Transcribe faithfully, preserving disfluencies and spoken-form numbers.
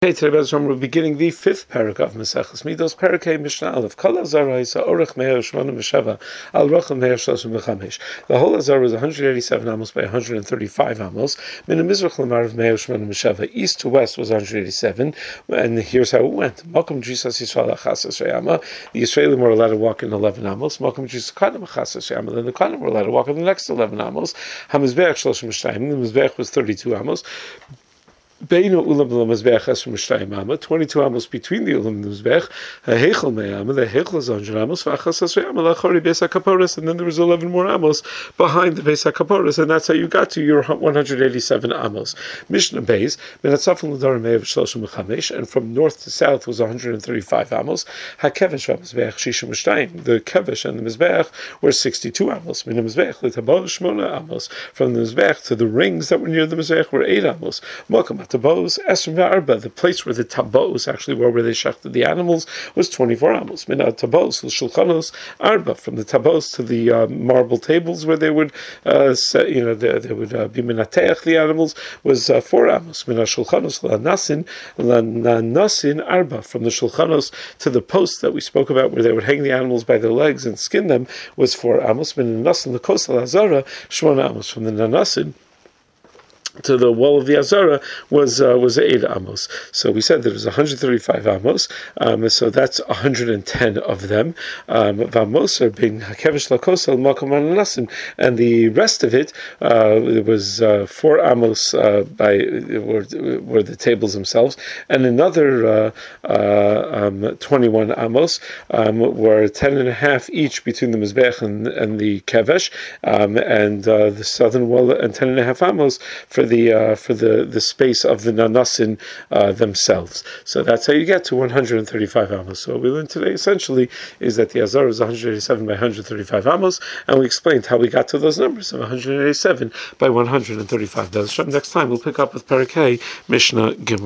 Okay, today we're beginning the fifth parak of Maseches Midos, Parakei Mishnah Aleph. Kol Azara is Orach Meir Shmona Mesheva Al Rachel Meir Shloshim B'Chamesh. The whole Azara was one hundred eighty-seven amos by one hundred thirty-five amos. Min Mizrach Lamarav Meir Shmona Mesheva. East to west was one hundred eighty-seven, and here's how it went. Malcolm Jesus Yisrael Achasas Reyama. The Israelim were allowed to walk in eleven amos. Malcolm Jesus Kadam Achasas Reyama. Then the Kadam were allowed to walk in the next eleven amos. Hamizbeach Shloshim Shtayim. The Mizbeach was thirty-two amos. Beinu ulam l'mizbech es from Mishtayim Amma, twenty-two amos between the ulam and the mizbech. Hechel me'ama, the hechel is one hundred amos. V'achas esrei amma lachori beis hakaporos, and then there was eleven more amos behind the beis hakaporos, and that's how you got to your one hundred eighty-seven amos. Mishnah Beis, Menatzafel l'darim me'ev shloshim v'chamesh, and from north to south was one hundred thirty-five amos. Hakevesh v'mizbech shishim v'shtayim. The kevesh and the mizbech were sixty-two amos. Min mizbech l'tabol shmona amos. From the mizbech to the rings that were near the mizbech were eight amos. Mokamat Tabos, Esrim Arba, the place where the tabos actually were, where they shechted the animals, was twenty-four amos. Mina tabos, l'shulchanos Arba, from the tabos to the uh, marble tables where they would, uh, set, you know, they, they would uh, be minateach the animals, was uh, four amos. Mina shulchanos lanasin, lanasin Arba, from the shulchanos to the posts that we spoke about, where they would hang the animals by their legs and skin them, was four amos. Mina nasin l'kosal azara, shmona amos, from the nanasin to the wall of the Azara was uh, was eight amos. So we said that it was one hundred thirty-five amos. Um, so that's one hundred ten of them. Vamos are being hakevish lakosel makom ananasim, and the rest of it uh, it was uh, four amos uh, by were, were the tables themselves, and another uh, uh, um, twenty-one amos um, were ten and a half each between the mizbech and, and the kevesh, um, and uh, the southern wall, and ten and a half amos for the uh, for the, the space of the nanasin uh, themselves. So that's how you get to one hundred thirty-five amos. So what we learned today essentially is that the Azara is one hundred eighty-seven by one hundred thirty-five amos, and we explained how we got to those numbers of one hundred eighty-seven by one hundred thirty-five. Next time we'll pick up with Parakei Mishnah Gimel.